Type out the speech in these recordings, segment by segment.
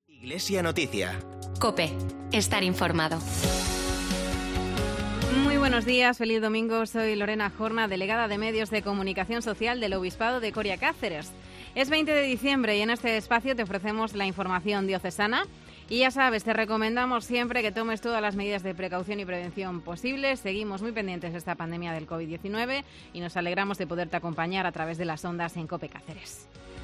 Iglesia Noticia. COPE. Estar informado. Muy buenos días, feliz domingo. Soy Lorena Jorna, delegada de Medios de Comunicación Social del Obispado de Coria Cáceres. Es 20 de diciembre y en este espacio te ofrecemos la información diocesana. Y ya sabes, te recomendamos siempre que tomes todas las medidas de precaución y prevención posibles. Seguimos muy pendientes de esta pandemia del COVID-19 y nos alegramos de poderte acompañar a través de las ondas en COPE Cáceres.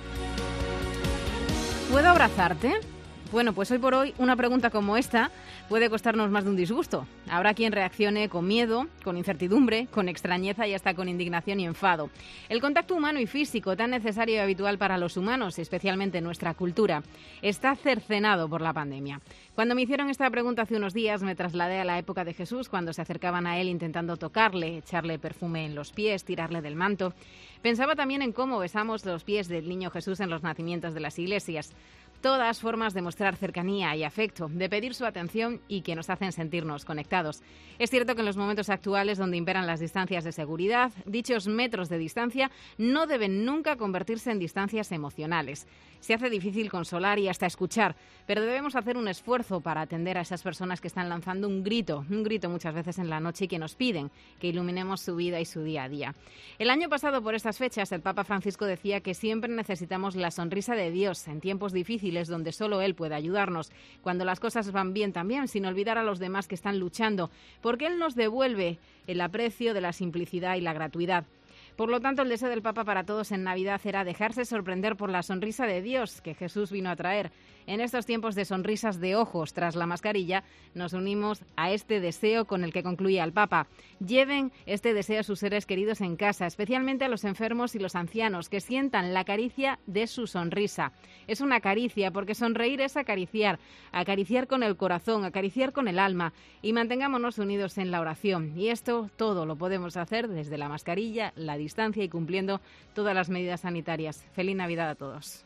¿Puedo abrazarte? Bueno, pues hoy por hoy una pregunta como esta puede costarnos más de un disgusto. Habrá quien reaccione con miedo, con incertidumbre, con extrañeza y hasta con indignación y enfado. El contacto humano y físico, tan necesario y habitual para los humanos, especialmente en nuestra cultura, está cercenado por la pandemia. Cuando me hicieron esta pregunta hace unos días, me trasladé a la época de Jesús, cuando se acercaban a él intentando tocarle, echarle perfume en los pies, tirarle del manto. Pensaba también en cómo besamos los pies del niño Jesús en los nacimientos de las iglesias. Todas formas de mostrar cercanía y afecto, de pedir su atención y que nos hacen sentirnos conectados. Es cierto que en los momentos actuales donde imperan las distancias de seguridad, dichos metros de distancia no deben nunca convertirse en distancias emocionales. Se hace difícil consolar y hasta escuchar, pero debemos hacer un esfuerzo para atender a esas personas que están lanzando un grito muchas veces en la noche y que nos piden que iluminemos su vida y su día a día. El año pasado, por estas fechas, el Papa Francisco decía que siempre necesitamos la sonrisa de Dios en tiempos difíciles donde solo Él puede ayudarnos, cuando las cosas van bien también, sin olvidar a los demás que están luchando, porque Él nos devuelve el aprecio de la simplicidad y la gratuidad. Por lo tanto, el deseo del Papa para todos en Navidad era dejarse sorprender por la sonrisa de Dios que Jesús vino a traer. En estos tiempos de sonrisas de ojos tras la mascarilla, nos unimos a este deseo con el que concluía el Papa. Lleven este deseo a sus seres queridos en casa, especialmente a los enfermos y los ancianos, que sientan la caricia de su sonrisa. Es una caricia, porque sonreír es acariciar con el corazón, acariciar con el alma, y mantengámonos unidos en la oración. Y esto todo lo podemos hacer desde la mascarilla, la distancia y cumpliendo todas las medidas sanitarias. Feliz Navidad a todos.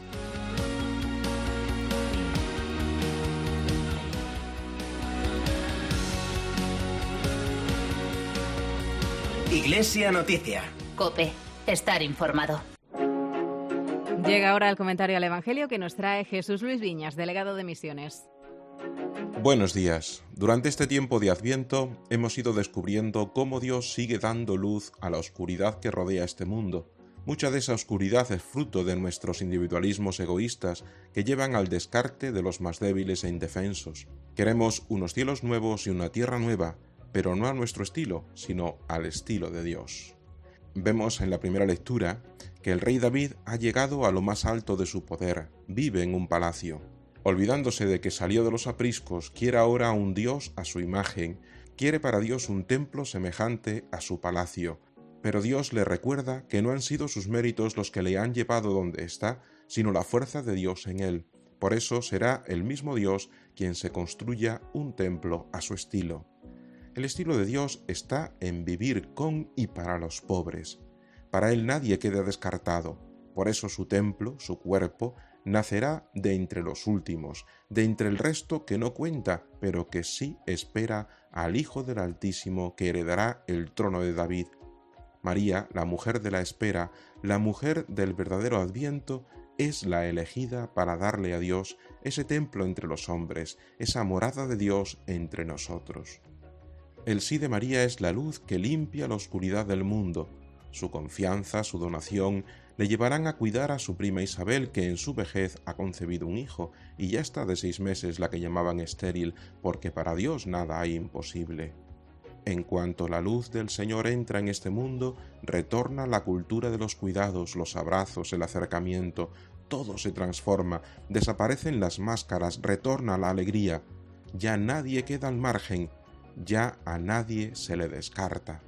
Iglesia Noticia. COPE. Estar informado. Llega ahora el comentario al Evangelio que nos trae Jesús Luis Viñas, delegado de Misiones. Buenos días. Durante este tiempo de Adviento hemos ido descubriendo cómo Dios sigue dando luz a la oscuridad que rodea este mundo. Mucha de esa oscuridad es fruto de nuestros individualismos egoístas que llevan al descarte de los más débiles e indefensos. Queremos unos cielos nuevos y una tierra nueva, pero no a nuestro estilo, sino al estilo de Dios. Vemos en la primera lectura que el rey David ha llegado a lo más alto de su poder, vive en un palacio. Olvidándose de que salió de los apriscos, quiere ahora un Dios a su imagen, quiere para Dios un templo semejante a su palacio, pero Dios le recuerda que no han sido sus méritos los que le han llevado donde está, sino la fuerza de Dios en él. Por eso será el mismo Dios quien se construya un templo a su estilo. El estilo de Dios está en vivir con y para los pobres. Para Él nadie queda descartado. Por eso su templo, su cuerpo, nacerá de entre los últimos, de entre el resto que no cuenta, pero que sí espera al Hijo del Altísimo que heredará el trono de David. María, la mujer de la espera, la mujer del verdadero Adviento, es la elegida para darle a Dios ese templo entre los hombres, esa morada de Dios entre nosotros. El sí de María es la luz que limpia la oscuridad del mundo. Su confianza, su donación, le llevarán a cuidar a su prima Isabel, que en su vejez ha concebido un hijo, y ya está de 6 meses la que llamaban estéril, porque para Dios nada hay imposible. En cuanto la luz del Señor entra en este mundo, retorna la cultura de los cuidados, los abrazos, el acercamiento, todo se transforma, desaparecen las máscaras, retorna la alegría. Ya nadie queda al margen, ya a nadie se le descarta.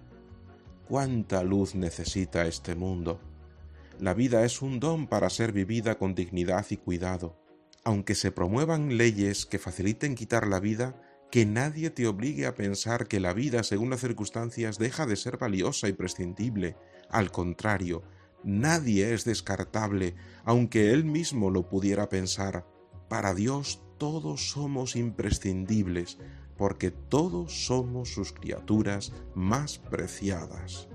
¿Cuánta luz necesita este mundo? La vida es un don para ser vivida con dignidad y cuidado. Aunque se promuevan leyes que faciliten quitar la vida, que nadie te obligue a pensar que la vida, según las circunstancias, deja de ser valiosa y prescindible. Al contrario, nadie es descartable, aunque él mismo lo pudiera pensar. Para Dios todos somos imprescindibles, porque todos somos sus criaturas más preciadas.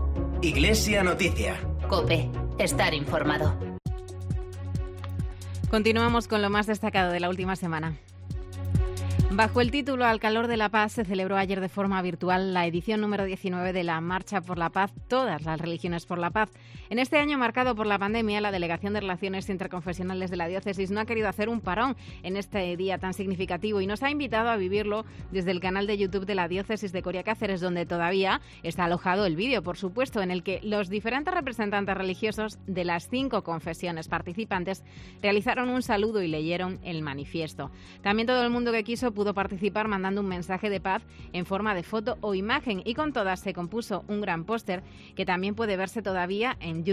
Iglesia Noticia. COPE. Estar informado. Continuamos con lo más destacado de la última semana. Bajo el título Al calor de la paz se celebró ayer de forma virtual la edición número 19 de la Marcha por la Paz, todas las religiones por la paz. En este año marcado por la pandemia, la Delegación de Relaciones Interconfesionales de la Diócesis no ha querido hacer un parón en este día tan significativo y nos ha invitado a vivirlo desde el canal de YouTube de la Diócesis de Coria Cáceres, donde todavía está alojado el vídeo, por supuesto, en el que los diferentes representantes religiosos de las 5 confesiones participantes realizaron un saludo y leyeron el manifiesto. También todo el mundo que quiso pudo participar mandando un mensaje de paz en forma de foto o imagen, y con todas se compuso un gran póster que también puede verse todavía en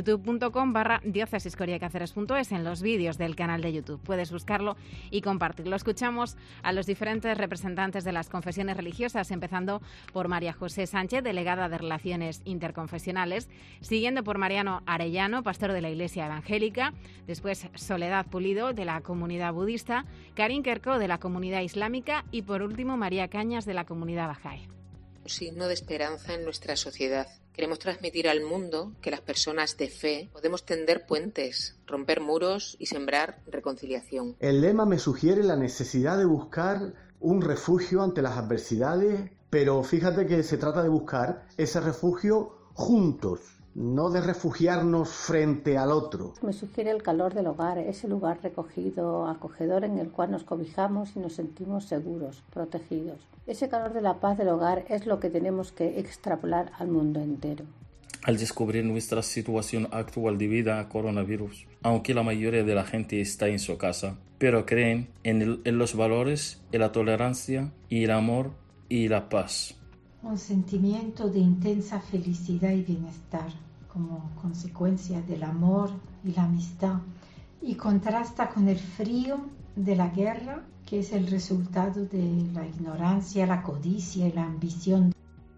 youtube.com/diócesiscoriacáceres.es en los vídeos del canal de YouTube. Puedes buscarlo y compartirlo. Escuchamos a los diferentes representantes de las confesiones religiosas, empezando por María José Sánchez, delegada de Relaciones Interconfesionales, siguiendo por Mariano Arellano, pastor de la Iglesia Evangélica, después Soledad Pulido, de la comunidad budista, Karin Kerko, de la comunidad islámica, y por último María Cañas, de la comunidad Bahá'í. Un signo de esperanza en nuestra sociedad. Queremos transmitir al mundo que las personas de fe podemos tender puentes, romper muros y sembrar reconciliación. El lema me sugiere la necesidad de buscar un refugio ante las adversidades, pero fíjate que se trata de buscar ese refugio juntos, no de refugiarnos frente al otro. Me sugiere el calor del hogar, ese lugar recogido, acogedor, en el cual nos cobijamos y nos sentimos seguros, protegidos. Ese calor de la paz del hogar es lo que tenemos que extrapolar al mundo entero. Al descubrir nuestra situación actual debido a coronavirus, aunque la mayoría de la gente está en su casa, pero creen en los valores, en la tolerancia y el amor y la paz. Un sentimiento de intensa felicidad y bienestar como consecuencia del amor y la amistad, y contrasta con el frío de la guerra, que es el resultado de la ignorancia, la codicia y la ambición.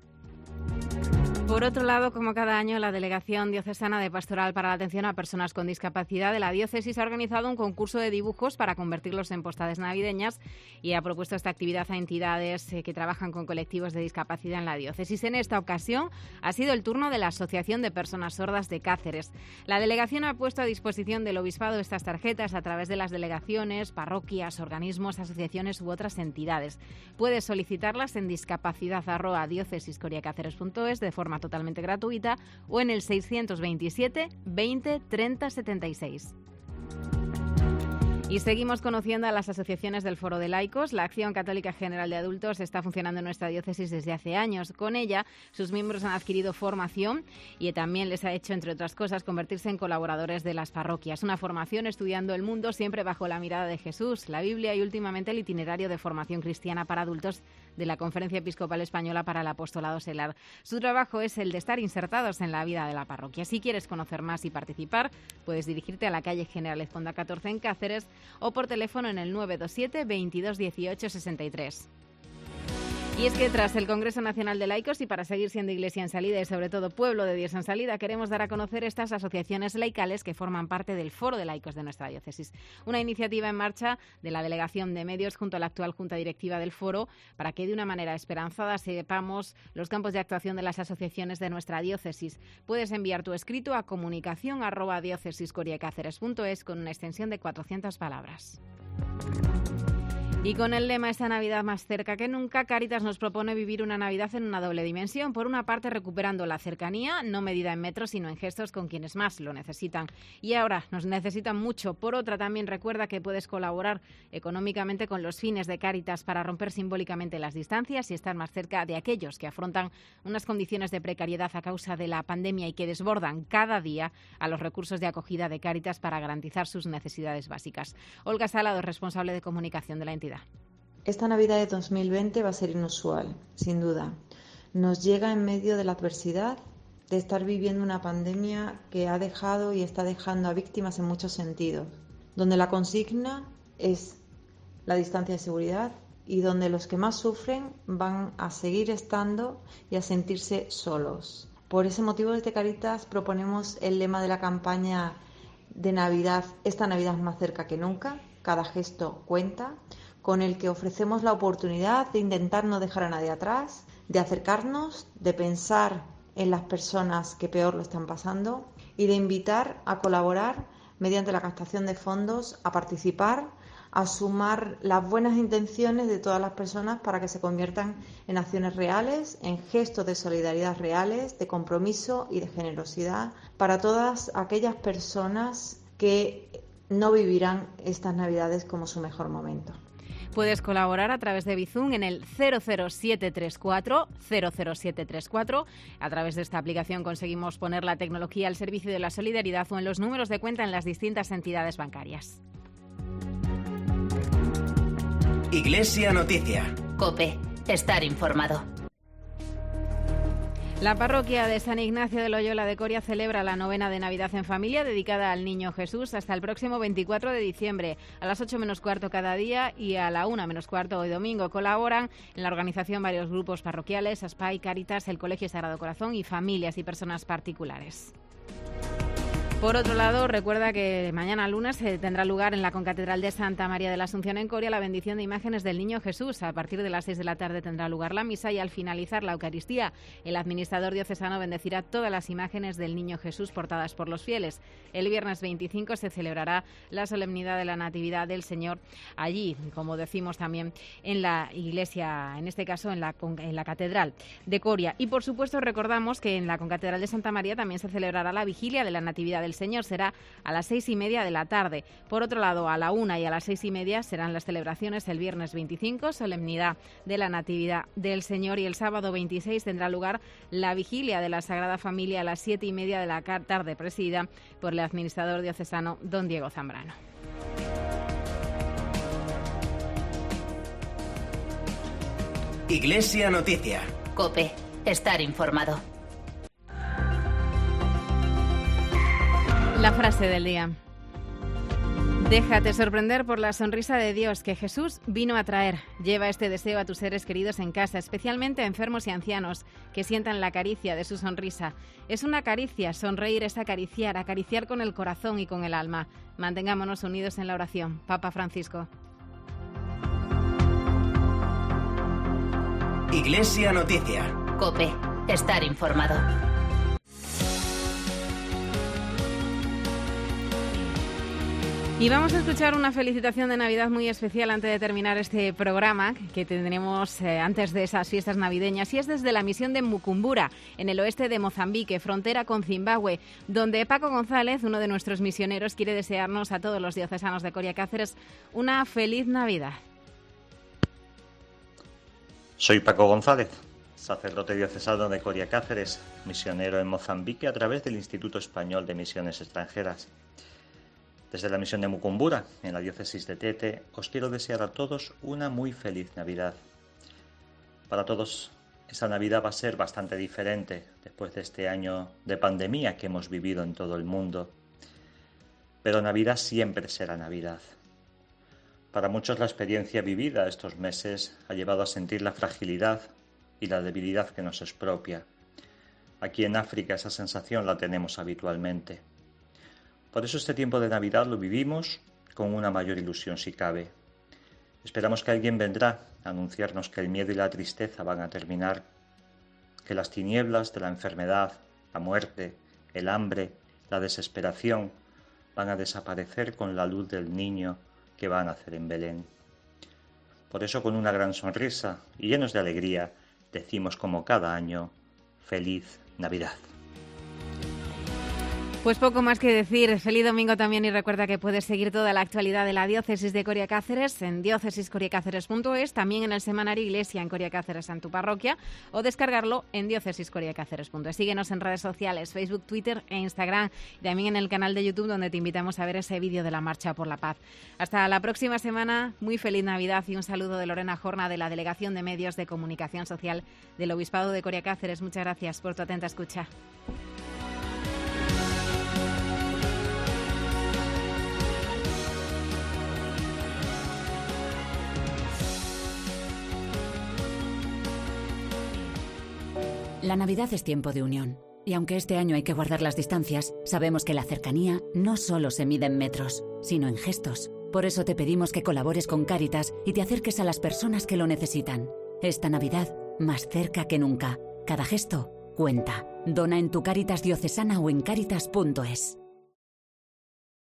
Por otro lado, como cada año, la Delegación Diocesana de Pastoral para la Atención a Personas con Discapacidad de la Diócesis ha organizado un concurso de dibujos para convertirlos en postales navideñas y ha propuesto esta actividad a entidades que trabajan con colectivos de discapacidad en la Diócesis. En esta ocasión ha sido el turno de la Asociación de Personas Sordas de Cáceres. La delegación ha puesto a disposición del Obispado estas tarjetas a través de las delegaciones, parroquias, organismos, asociaciones u otras entidades. Puedes solicitarlas en discapacidad@diócesiscoriacáceres.es de forma totalmente gratuita o en el 627 20 30 76. Y seguimos conociendo a las asociaciones del Foro de Laicos. La Acción Católica General de Adultos está funcionando en nuestra diócesis desde hace años. Con ella, sus miembros han adquirido formación y también les ha hecho, entre otras cosas, convertirse en colaboradores de las parroquias. Una formación estudiando el mundo siempre bajo la mirada de Jesús, la Biblia y últimamente el itinerario de formación cristiana para adultos de la Conferencia Episcopal Española para el Apostolado Selar. Su trabajo es el de estar insertados en la vida de la parroquia. Si quieres conocer más y participar, puedes dirigirte a la calle General Ezponda 14 en Cáceres o por teléfono en el 927 22 18 63. Y es que tras el Congreso Nacional de Laicos y para seguir siendo Iglesia en salida y sobre todo pueblo de Dios en salida, queremos dar a conocer estas asociaciones laicales que forman parte del Foro de Laicos de nuestra diócesis. Una iniciativa en marcha de la Delegación de Medios junto a la actual Junta Directiva del Foro para que de una manera esperanzada sepamos los campos de actuación de las asociaciones de nuestra diócesis. Puedes enviar tu escrito a comunicación@diócesiscoriacáceres.es con una extensión de 400 palabras. Y con el lema "Esta Navidad más cerca que nunca", Cáritas nos propone vivir una Navidad en una doble dimensión. Por una parte, recuperando la cercanía, no medida en metros, sino en gestos con quienes más lo necesitan. Y ahora nos necesitan mucho. Por otra, también recuerda que puedes colaborar económicamente con los fines de Cáritas para romper simbólicamente las distancias y estar más cerca de aquellos que afrontan unas condiciones de precariedad a causa de la pandemia y que desbordan cada día a los recursos de acogida de Cáritas para garantizar sus necesidades básicas. Olga Salado, responsable de comunicación de la entidad. Esta Navidad de 2020 va a ser inusual, sin duda. Nos llega en medio de la adversidad de estar viviendo una pandemia que ha dejado y está dejando a víctimas en muchos sentidos, donde la consigna es la distancia de seguridad y donde los que más sufren van a seguir estando y a sentirse solos. Por ese motivo, desde Cáritas proponemos el lema de la campaña de Navidad, "Esta Navidad más cerca que nunca, cada gesto cuenta", con el que ofrecemos la oportunidad de intentar no dejar a nadie atrás, de acercarnos, de pensar en las personas que peor lo están pasando y de invitar a colaborar mediante la captación de fondos, a participar, a sumar las buenas intenciones de todas las personas para que se conviertan en acciones reales, en gestos de solidaridad reales, de compromiso y de generosidad para todas aquellas personas que no vivirán estas Navidades como su mejor momento. Puedes colaborar a través de Bizum en el 00734, 00734. A través de esta aplicación conseguimos poner la tecnología al servicio de la solidaridad o en los números de cuenta en las distintas entidades bancarias. Iglesia Noticia. COPE. Estar informado. La parroquia de San Ignacio de Loyola de Coria celebra la novena de Navidad en familia dedicada al Niño Jesús hasta el próximo 24 de diciembre, a las 8 menos cuarto cada día y a la 1 menos cuarto hoy domingo. Colaboran en la organización varios grupos parroquiales, ASPAI, Cáritas, el Colegio Sagrado Corazón y familias y personas particulares. Por otro lado, recuerda que mañana lunes tendrá lugar en la Concatedral de Santa María de la Asunción en Coria la bendición de imágenes del Niño Jesús. A partir de las 6 de la tarde tendrá lugar la misa y al finalizar la Eucaristía, el administrador diocesano bendecirá todas las imágenes del Niño Jesús portadas por los fieles. El viernes 25 se celebrará la solemnidad de la Natividad del Señor allí, como decimos también en la iglesia, en este caso en la Catedral de Coria. Y por supuesto recordamos que en la Concatedral de Santa María también se celebrará la vigilia de la Natividad del Señor, será a las 6:30 de la tarde. Por otro lado, a la 1 y a las 6:30 serán las celebraciones el viernes 25, solemnidad de la Natividad del Señor, y el sábado 26 tendrá lugar la vigilia de la Sagrada Familia a las 7:30 de la tarde, presidida por el administrador diocesano don Diego Zambrano. Iglesia Noticia. COPE. Estar informado. La frase del día. Déjate sorprender por la sonrisa de Dios que Jesús vino a traer. Lleva este deseo a tus seres queridos en casa, especialmente a enfermos y ancianos, que sientan la caricia de su sonrisa. Es una caricia, sonreír es acariciar con el corazón y con el alma. Mantengámonos unidos en la oración. Papa Francisco. Iglesia Noticia. COPE. Estar informado. Y vamos a escuchar una felicitación de Navidad muy especial antes de terminar este programa que tendremos antes de esas fiestas navideñas, y es desde la misión de Mucumbura, en el oeste de Mozambique, frontera con Zimbabue, donde Paco González, uno de nuestros misioneros, quiere desearnos a todos los diocesanos de Coria Cáceres una feliz Navidad. Soy Paco González, sacerdote diocesano de Coria Cáceres, misionero en Mozambique a través del Instituto Español de Misiones Extranjeras. Desde la misión de Mucumbura, en la diócesis de Tete, os quiero desear a todos una muy feliz Navidad. Para todos, esa Navidad va a ser bastante diferente después de este año de pandemia que hemos vivido en todo el mundo. Pero Navidad siempre será Navidad. Para muchos la experiencia vivida estos meses ha llevado a sentir la fragilidad y la debilidad que nos es propia. Aquí en África esa sensación la tenemos habitualmente. Por eso este tiempo de Navidad lo vivimos con una mayor ilusión si cabe. Esperamos que alguien vendrá a anunciarnos que el miedo y la tristeza van a terminar, que las tinieblas de la enfermedad, la muerte, el hambre, la desesperación van a desaparecer con la luz del niño que va a nacer en Belén. Por eso, con una gran sonrisa y llenos de alegría, decimos como cada año, ¡Feliz Navidad! Pues poco más que decir. Feliz domingo también, y recuerda que puedes seguir toda la actualidad de la diócesis de Coria Cáceres en diocesiscoriacáceres.es, también en el semanario Iglesia en Coria Cáceres en tu parroquia, o descargarlo en diocesiscoriacáceres.es. Síguenos en redes sociales, Facebook, Twitter e Instagram, y también en el canal de YouTube, donde te invitamos a ver ese vídeo de la Marcha por la Paz. Hasta la próxima semana, muy feliz Navidad y un saludo de Lorena Jorna, de la Delegación de Medios de Comunicación Social del Obispado de Coria Cáceres. Muchas gracias por tu atenta escucha. La Navidad es tiempo de unión. Y aunque este año hay que guardar las distancias, sabemos que la cercanía no solo se mide en metros, sino en gestos. Por eso te pedimos que colabores con Cáritas y te acerques a las personas que lo necesitan. Esta Navidad, más cerca que nunca. Cada gesto cuenta. Dona en tu Cáritas diocesana o en cáritas.es.